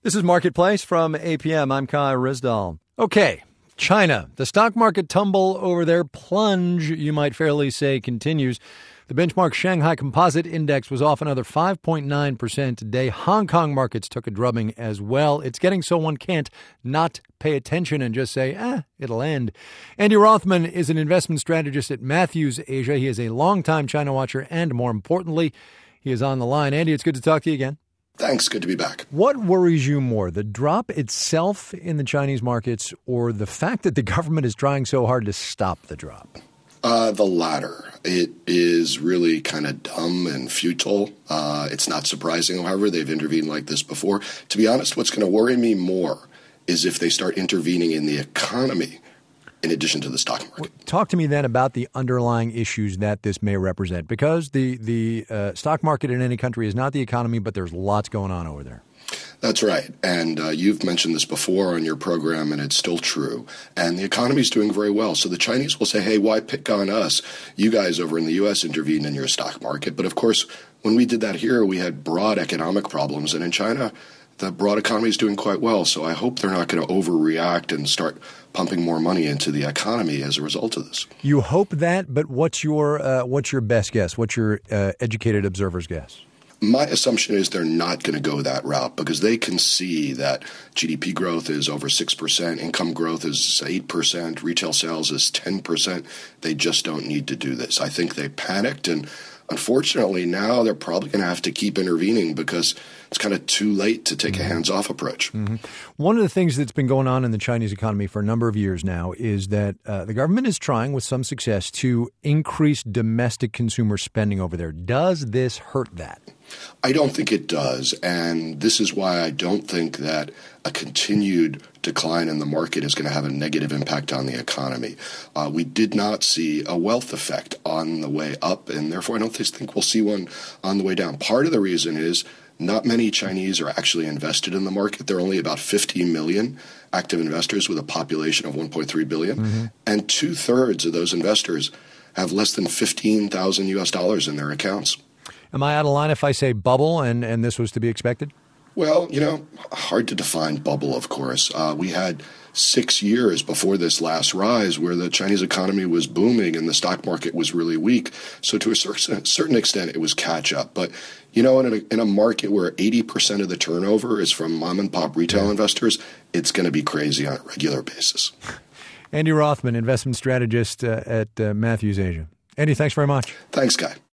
This is Marketplace from APM. I'm Kai Rizdal. Okay, China. The stock market tumble over there, plunge, you might fairly say, continues. The benchmark Shanghai Composite Index was off another 5.9% today. Hong Kong markets took a drubbing as well. It's getting so one can't not pay attention and just say, it'll end. Andy Rothman is an investment strategist at Matthews Asia. He is a longtime China watcher, and more importantly, he is on the line. Andy, it's good to talk to you again. Thanks. Good to be back. What worries you more, the drop itself in the Chinese markets or the fact that the government is trying so hard to stop the drop? The latter. It is really kind of dumb and futile. It's not surprising, however, they've intervened like this before. To be honest, what's going to worry me more is if they start intervening in the economy in addition to the stock market. Talk to me then about the underlying issues that this may represent, because the stock market in any country is not the economy, but there's lots going on over there. That's right. And you've mentioned this before on your program, and it's still true. And the economy is doing very well. So the Chinese will say, hey, why pick on us? You guys over in the U.S. intervened in your stock market. But of course, when we did that here, we had broad economic problems. And in China, the broad economy is doing quite well. So I hope they're not going to overreact and start pumping more money into the economy as a result of this. You hope that, but what's your best guess? What's your educated observer's guess? My assumption is they're not going to go that route because they can see that GDP growth is over 6%, income growth is 8%, retail sales is 10%. They just don't need to do this. I think they panicked, and unfortunately now they're probably going to have to keep intervening because it's kind of too late to take a hands-off approach. Mm-hmm. One of the things that's been going on in the Chinese economy for a number of years now is that the government is trying, with some success, to increase domestic consumer spending over there. Does this hurt that? I don't think it does, and this is why I don't think that a continued decline in the market is going to have a negative impact on the economy. We did not see a wealth effect on the way up, and therefore I don't think we'll see one on the way down. Part of the reason is not many Chinese are actually invested in the market. There are only about 50 million active investors with a population of 1.3 billion, and 2/3 of those investors have less than $15,000 in their accounts. Am I out of line if I say bubble and this was to be expected? Well, hard to define bubble, of course. We had 6 years before this last rise where the Chinese economy was booming and the stock market was really weak. So to a certain extent, it was catch up. But, in a market where 80% of the turnover is from mom and pop retail investors, it's going to be crazy on a regular basis. Andy Rothman, investment strategist at Matthews Asia. Andy, thanks very much. Thanks, Guy.